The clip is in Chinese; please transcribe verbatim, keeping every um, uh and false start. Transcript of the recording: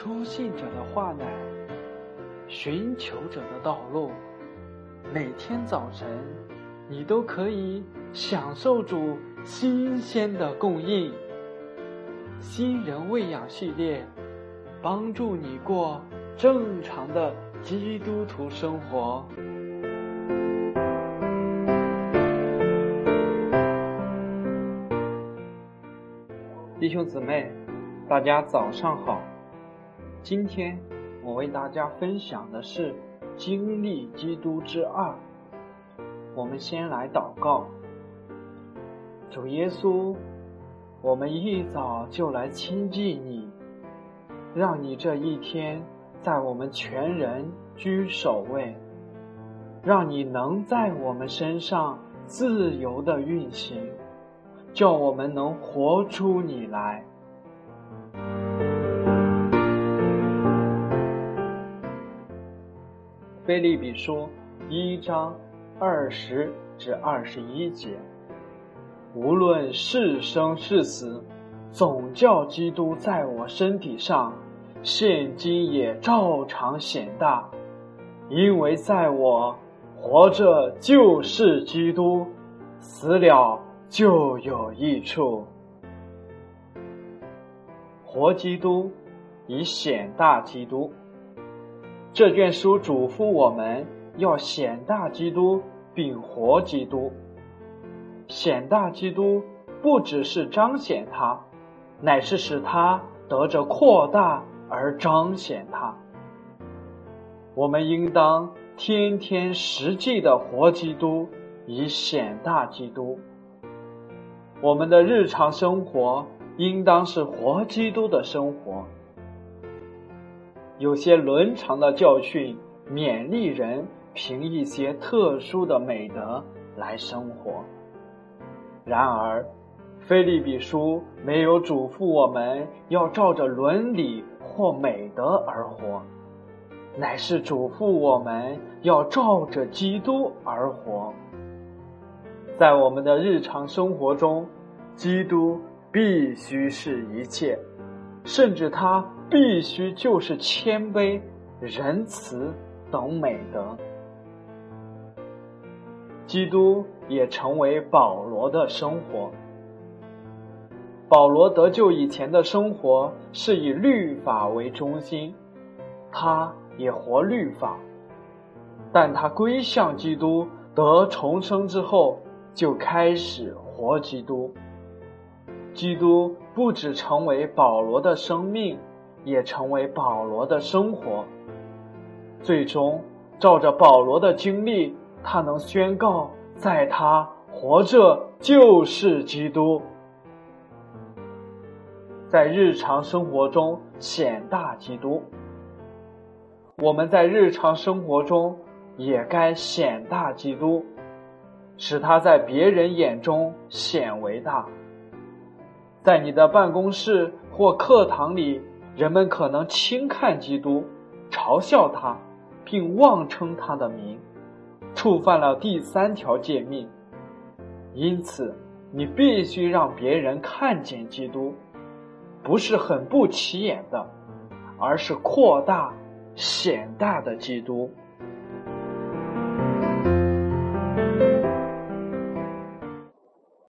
初信者的话乃寻求者的道路。每天早晨你都可以享受主新鲜的供应。新人喂养系列帮助你过正常的基督徒生活。弟兄姊妹，大家早上好。今天我为大家分享的是经历基督之二。我们先来祷告。主耶稣，我们一早就来亲近你，让你这一天在我们全人居首位，让你能在我们身上自由地运行，叫我们能活出你来。腓立比书一章二十至二十一节，无论是生是死，总叫基督在我身体上，现今也照常显大。因为在我活着就是基督，死了就有益处。活基督以显大基督。这卷书嘱咐我们要显大基督并活基督。显大基督不只是彰显他，乃是使他得着扩大而彰显他。我们应当天天实际的活基督，以显大基督。我们的日常生活应当是活基督的生活。有些伦常的教训勉励人凭一些特殊的美德来生活。然而腓立比书没有嘱咐我们要照着伦理或美德而活，乃是嘱咐我们要照着基督而活。在我们的日常生活中，基督必须是一切，甚至他必须就是谦卑、仁慈等美德。基督也成为保罗的生活。保罗得救以前的生活是以律法为中心，他也活律法，但他归向基督得重生之后，就开始活基督。基督不只成为保罗的生命，也成为保罗的生活。最终照着保罗的经历，他能宣告在他活着就是基督。在日常生活中显大基督。我们在日常生活中也该显大基督，使他在别人眼中显为大。在你的办公室或课堂里，人们可能轻看基督，嘲笑他，并妄称他的名，触犯了第三条诫命。因此你必须让别人看见基督，不是很不起眼的，而是扩大显大的基督。